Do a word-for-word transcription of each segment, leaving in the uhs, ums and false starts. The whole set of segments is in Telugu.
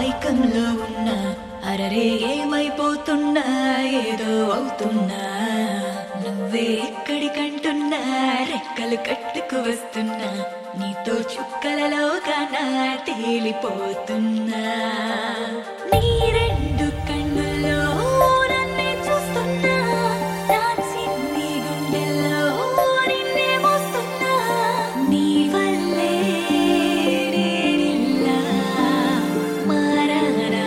మైకంలో ఉన్నా అరరే ఏమైపోతున్నా ఏదో అవుతున్నా నువ్వే ఎక్కడికంటున్నా రెక్కలు కట్టుకు వస్తున్నా నీతో చుక్కలలో కన్నా తేలిపోతున్నా నీ రెండు కన్నుల్లో నన్నే చూస్తున్నా దాల్చింది గుండెల్లో నిన్నే మోస్తున్నా నీ వల్లే నేనిలా మారానా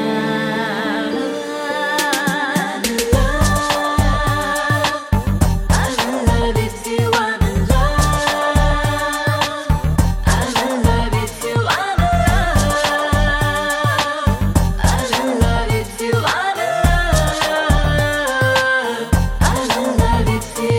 I'm in love with you, I'm in love. I'm in love with you, I'm in love. I'm in love with you, I'm in love. I'm in love with you.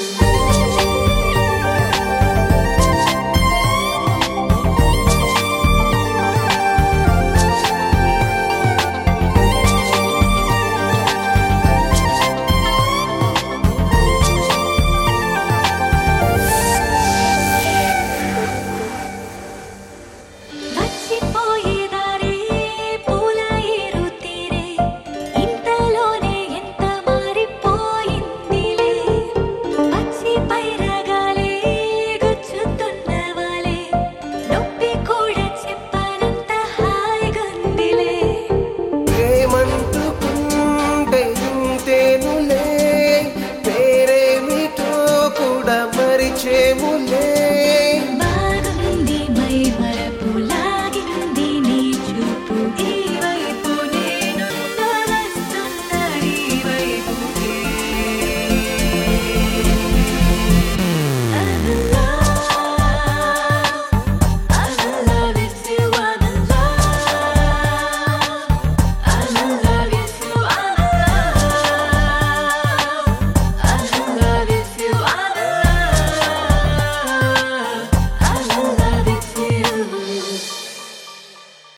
వచ్చిపోయేదారే పూల ఏరు తీరే ఇంతలోనే ఎంత మారిపోయిందిలే పచ్చి పైరగాలే గుచ్చుతున్నవాలే నొప్పి కూడా చెప్పనంత హాయిగుందిలే ఏమంటుకుంటే ఇంతేనులే పేరేమిటో కూడా మరిచేములే